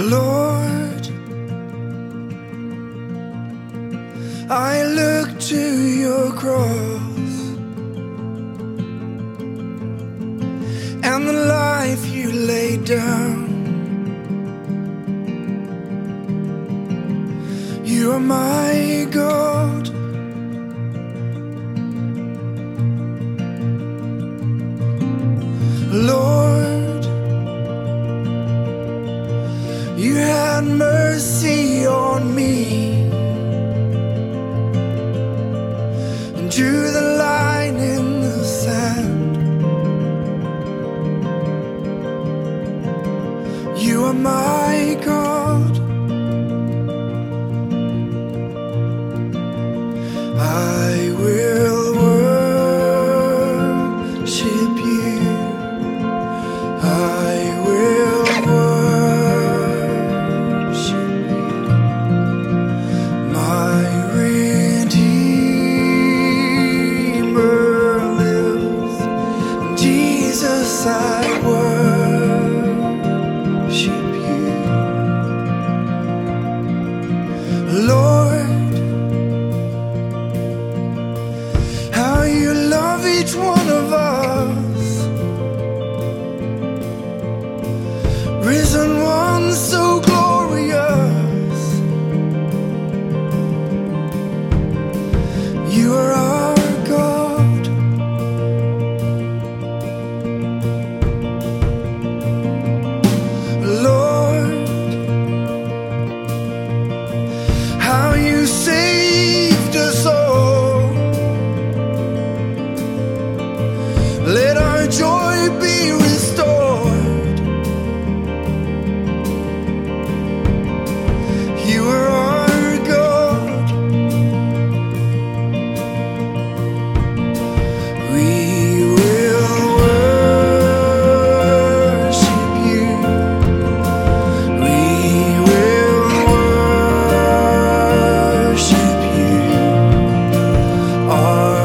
Lord, I look to your cross and the life you laid down. You are my God. Lord, you had mercy on me and drew the line in the sand. You are my God. I will worship you. I will worship you. My Redeemer lives. Jesus, I worship you. Lord, how you love each one of us, risen one so glorious. You are our God. Lord, how you saved us all. Let our joy be restored. You are our God. We will worship you. We will worship you. Our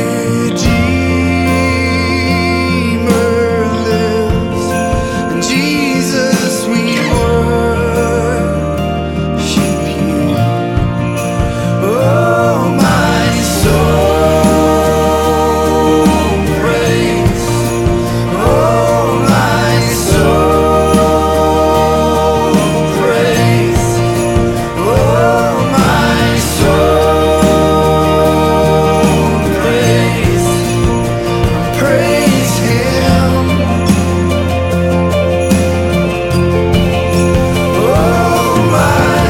Redeemer lives, and Jesus, we worship you. Oh, my soul, praise. Oh, my soul, praise. Oh, my soul, praise. Praise Him. Oh, my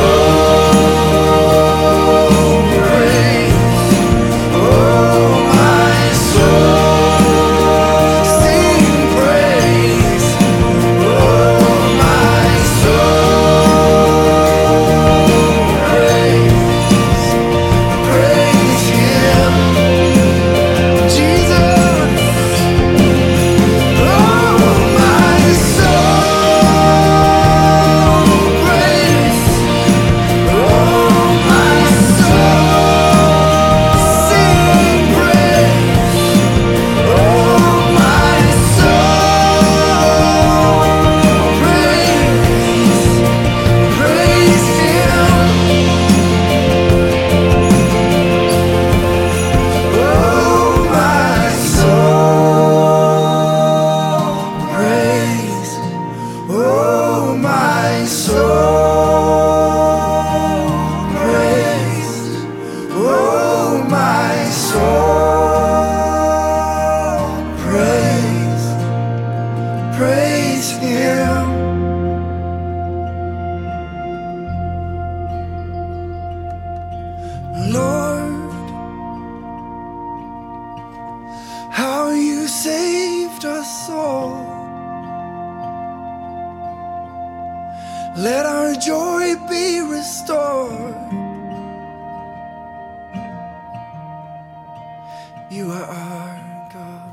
soul, praise. Oh, my soul, sing praise. Oh, my soul, praise. Praise Him, Jesus. Oh, my soul, praise. Oh, my soul, sing praise. Oh, my soul, praise. Praise Him. Oh, my soul, praise. Oh, my soul, praise. Oh, my soul, praise. Praise Him. Lord, how you saved us all. Let our joy be restored. You are our God.